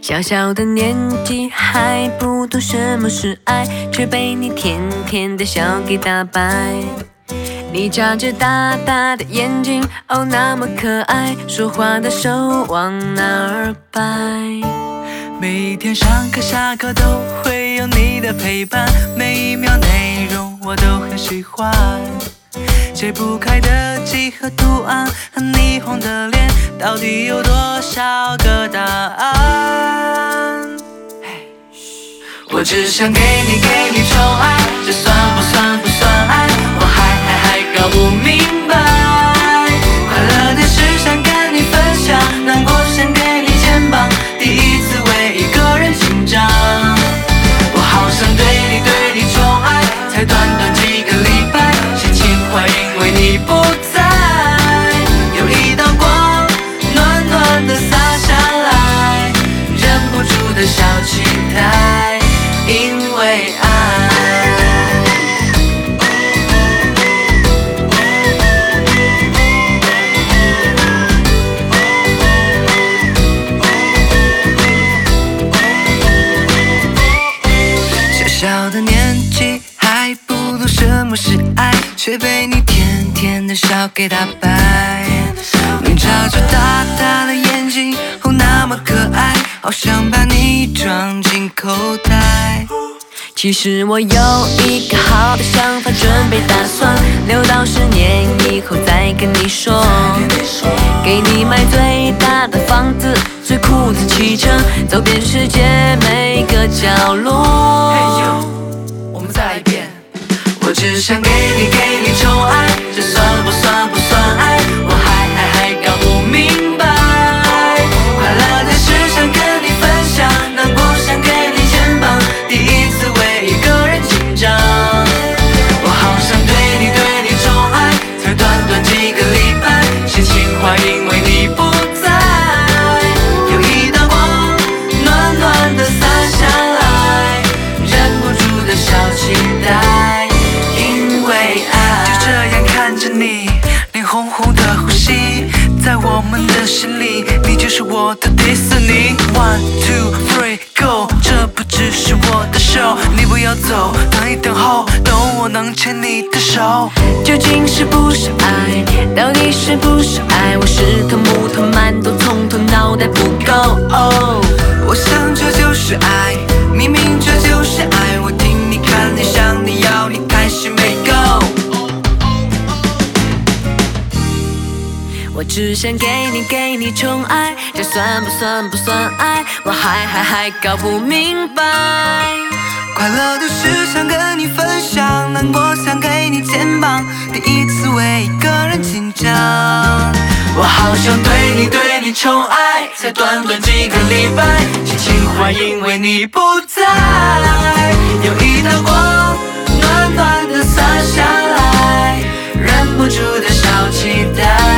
小小的年纪还不懂什么是爱，却被你甜甜的笑给打败。你眨着大大的眼睛，哦，那么可爱，说话的手往哪儿摆？ 每一天上课下课都会有你的陪伴，每一秒内容我都很喜欢。解不开的几何图案和霓虹的脸，到底有多少个答案？我只想给你宠爱，这算不算爱？我还搞不明白。快乐的事想跟你分享，难过想给你肩膀，第一次为一个人紧张。我好想对你宠爱，才短短几个礼拜，写情话因为你不在，有一道光暖暖的洒下来，忍不住的小期待，因为爱。小小的年纪还不懂什么是爱，却被你甜甜的笑给打败。你眨着大大的眼睛，哦，那么可爱，好想把你装进口袋。 其实我有一个好的想法，准备打算6到10年以后再跟你说，给你买最大的房子，最酷的汽车，走遍世界每个角落。 我们再来一遍。我只想给你宠爱，这算不算爱？我还搞不明白。快乐的事想跟你分享，难过想给你肩膀，第一次为一个人紧张。我好想对你宠爱，才短短几个礼拜，写情话因为你不在，有一道光暖暖的洒下来，忍不住的小期待，因为爱。就这样看着你，脸红红的呼吸，在我们的心里，你就是我的迪士尼。1 2 3 go， 这不只是我的秀，你不要走，等一等候，等我能牵你的手。 究竟是不是爱？到底是不是爱？我是头木头馒头，从头脑袋不够。 我想这就是爱，明明这就是爱，我听你看你想你要你还是没够。 我只想给你宠爱，这算不算爱？我还搞不明白。 快乐的事想跟你分享，难过想给你肩膀，第一次为一个人紧张。我好想对你宠爱，才短短几个礼拜，写情话因为你不在，有一道光暖暖的洒下来，忍不住的小期待。